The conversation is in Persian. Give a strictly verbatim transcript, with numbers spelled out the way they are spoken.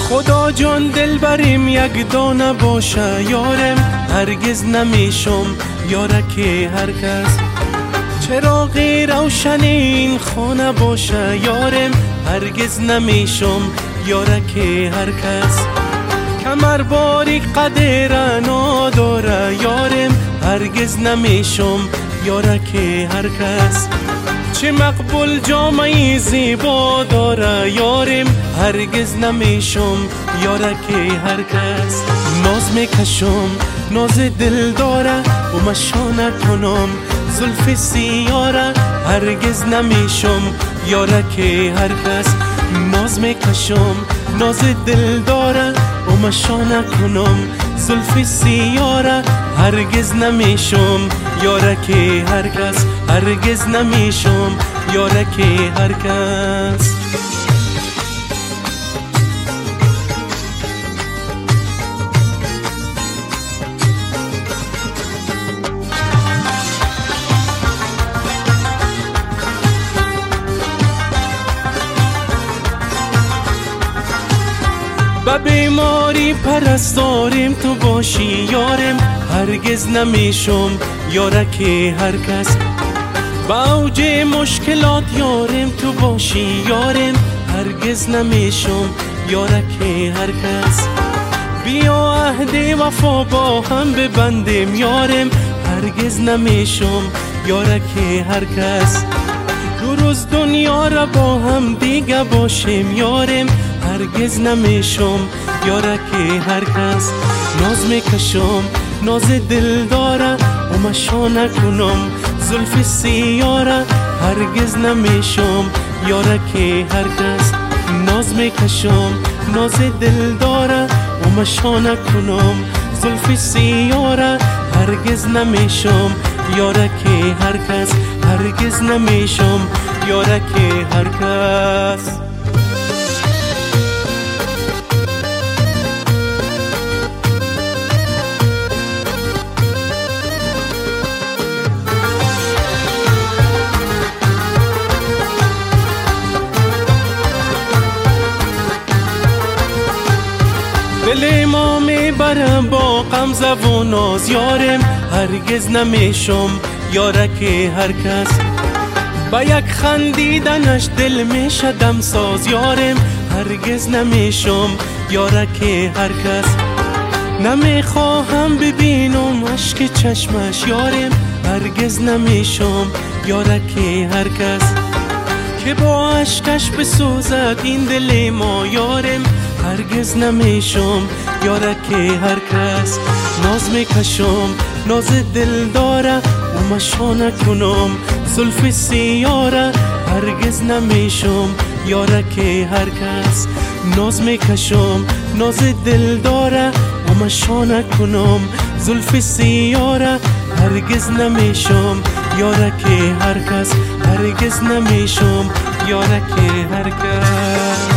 خدا جان دل بریم یک دانه باشه یارم، هرگز نمیشم یارک هر کس. چراغی روشن این خانه باشه یارم، هرگز نمیشم یارک هر کس. کمر باریک قدر نداره یارم، هرگز نمیشم یارک هر کس. چه مقبول جامعی زیبا داره یارم، هرگز نمیشم یارک هر کس. ناز میکشم ناز دل داره و مشانه کنم زلف سیاره، هرگز نمیشم یارک هر کس. ناز میکشم ناز دل داره و مشانه کنم زلف سیاره، هرگز نمیشم یارک هر کس. هرگز نمیشم یارک هر کس. به بیماری پرستاریم تو باشی یارم، هرگز نمیشم یارک هر کس. به اوج مشکلات یارم تو باشی یارم، هرگز نمیشم یارک هر کس. بیا عهد وفا با هم ببندیم یارم، هرگز نمیشم یارک هر کس. دو روز دنیا را با هم دیگه باشیم یارم، هرگز نمیشم یارک هر کس. ناز میکشم ناز دل داره و مشانه کنم زلف سیاره، هرگز نمیشم یارک هر کس. ناز میکشم ناز دل داره و مشانه کنم زلف سیاره، هرگز نمیشم یارک هر کس. هرگز نمیشم یارک هر کس. دل ما میبرم با غمزه و ناز یارم، هرگز نمیشم یارک هر کس. با یک خندیدنش دل میشه دمساز یارم، هرگز نمیشم یارک هر کس. نمیخواهم ببینم اشک چشمش یارم، هرگز نمیشم یارک هر کس. که با اشکش بسوزد این دل ما یارم، هرگز نمیشم یارک هر کس. ناز میکشم ناز دل داره و مشانه کنم زلف سیاره، هرگز نمیشم یارک هر کس. ناز میکشم ناز دل داره و مشانه کنم زلف سیاره، هرگز نمیشم یارک هر کس. هرگز نمیشم یارک هر کس.